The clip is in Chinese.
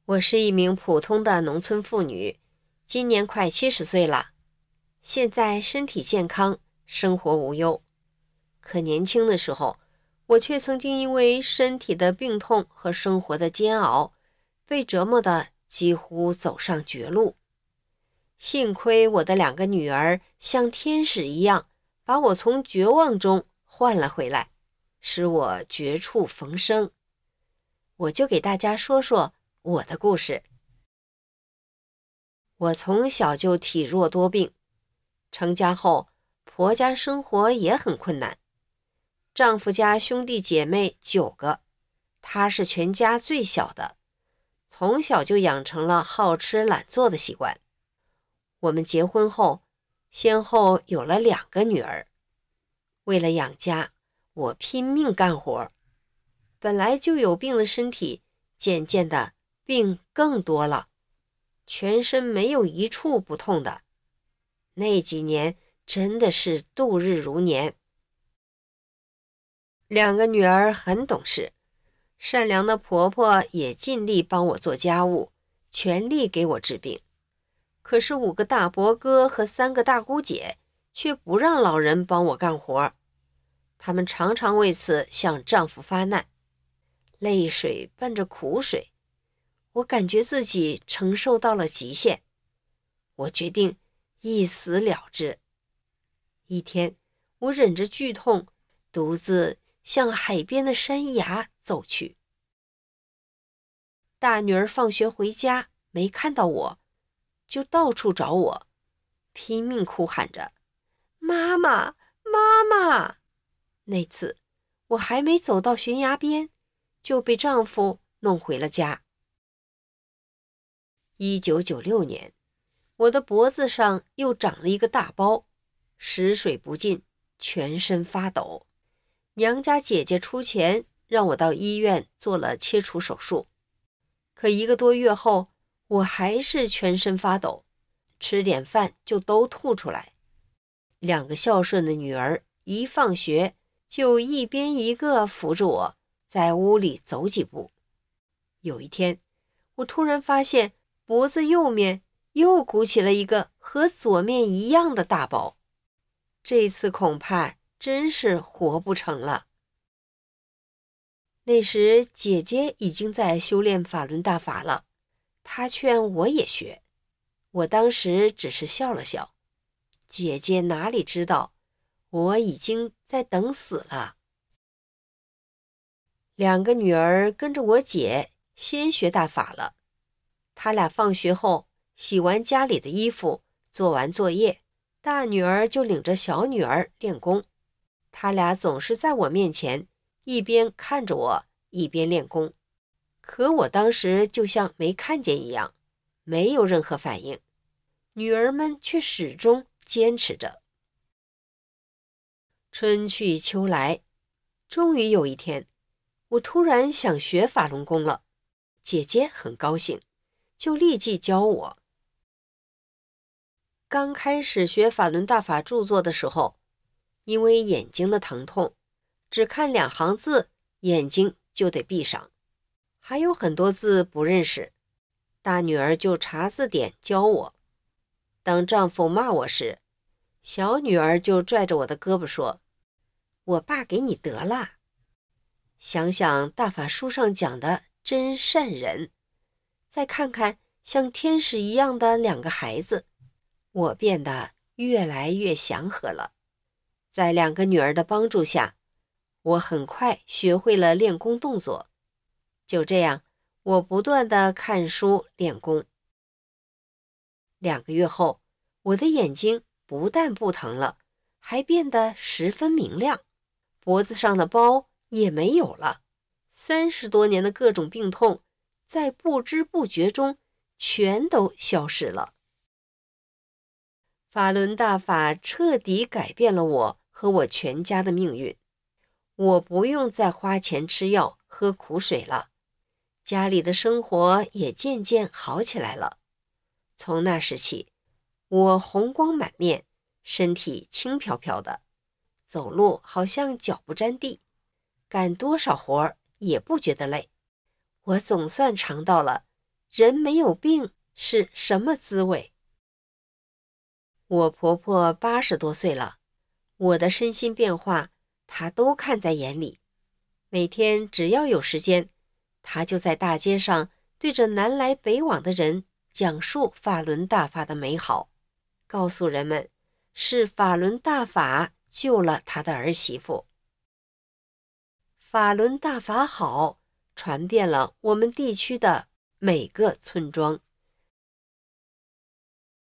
我是一名普通的农村妇女，今年快70岁了，现在身体健康，生活无忧。可年轻的时候，我却曾经因为身体的病痛和生活的煎熬，被折磨得几乎走上绝路。幸亏我的2个女儿像天使一样，把我从绝望中换了回来，使我绝处逢生。我就给大家说说我的故事。我从小就体弱多病，成家后婆家生活也很困难。丈夫家兄弟姐妹9个，他是全家最小的，从小就养成了好吃懒做的习惯。我们结婚后，先后有了2个女儿。为了养家，我拼命干活，本来就有病的身体，渐渐的病更多了，全身没有一处不痛的。那几年真的是度日如年。2个女儿很懂事，善良的婆婆也尽力帮我做家务，全力给我治病。可是5个大伯哥和3个大姑姐却不让老人帮我干活，他们常常为此向丈夫发难，泪水伴着苦水，我感觉自己承受到了极限，我决定一死了之。一天，我忍着剧痛，独自向海边的山崖走去。大女儿放学回家没看到我，就到处找我，拼命哭喊着：妈妈，妈妈！那次我还没走到悬崖边，就被丈夫弄回了家。1996年，我的脖子上又长了一个大包，食水不进，全身发抖。娘家姐姐出钱让我到医院做了切除手术，可1个多月后，我还是全身发抖，吃点饭就都吐出来。2个孝顺的女儿一放学就一边一个扶着我在屋里走几步。有一天，我突然发现脖子右面又鼓起了一个和左面一样的大包，这次恐怕真是活不成了。那时姐姐已经在修炼法轮大法了，她劝我也学，我当时只是笑了笑。姐姐哪里知道，我已经在等死了。2个女儿跟着我姐先学大法了，她俩放学后洗完家里的衣服，做完作业，大女儿就领着小女儿练功。她俩总是在我面前一边看着我一边练功，可我当时就像没看见一样，没有任何反应，女儿们却始终坚持着。春去秋来，终于有一天，我突然想学法轮功了，姐姐很高兴，就立即教我。刚开始学法轮大法著作的时候，因为眼睛的疼痛，只看2行字，眼睛就得闭上，还有很多字不认识，大女儿就查字典教我。当丈夫骂我时，小女儿就拽着我的胳膊说：我爸给你得了。想想大法书上讲的真善人，再看看像天使一样的2个孩子，我变得越来越祥和了。在2个女儿的帮助下，我很快学会了练功动作。就这样，我不断地看书练功。2个月后，我的眼睛不但不疼了，还变得十分明亮，脖子上的包也没有了。30多年的各种病痛，在不知不觉中全都消失了。法轮大法彻底改变了我和我全家的命运，我不用再花钱吃药喝苦水了，家里的生活也渐渐好起来了。从那时起，我红光满面，身体轻飘飘的，走路好像脚不沾地，干多少活也不觉得累。我总算尝到了人没有病是什么滋味。我婆婆80多岁了，我的身心变化她都看在眼里。每天只要有时间，她就在大街上对着南来北往的人讲述法轮大法的美好，告诉人们是法轮大法救了她的儿媳妇。法轮大法好，传遍了我们地区的每个村庄。